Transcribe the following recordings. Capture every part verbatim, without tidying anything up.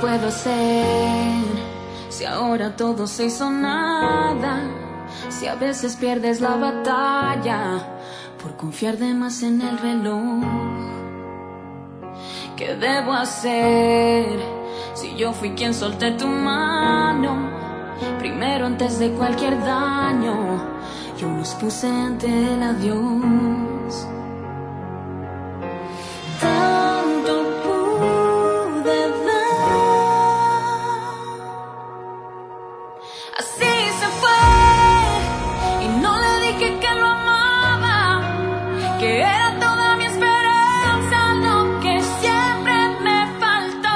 puedo hacer si ahora todo se hizo nada? Si a veces pierdes la batalla por confiar de más en el reloj. ¿Qué debo hacer si yo fui quien solté tu mano primero antes de cualquier daño? Yo nos puse ante el adiós. Tanto pude dar, así se fue, y no le dije que lo amaba, que era toda mi esperanza, lo que siempre me faltó.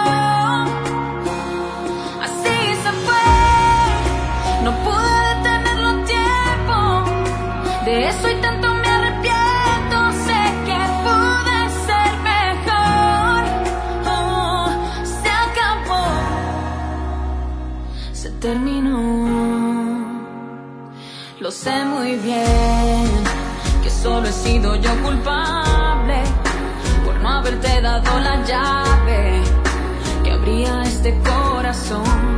Así se fue, no pude detenerlo a tiempo, de eso y tanto me arrepiento. Sé que pude ser mejor, oh, se acabó, se terminó. Lo sé muy bien, que solo he sido yo culpable por no haberte dado la llave que abría este corazón.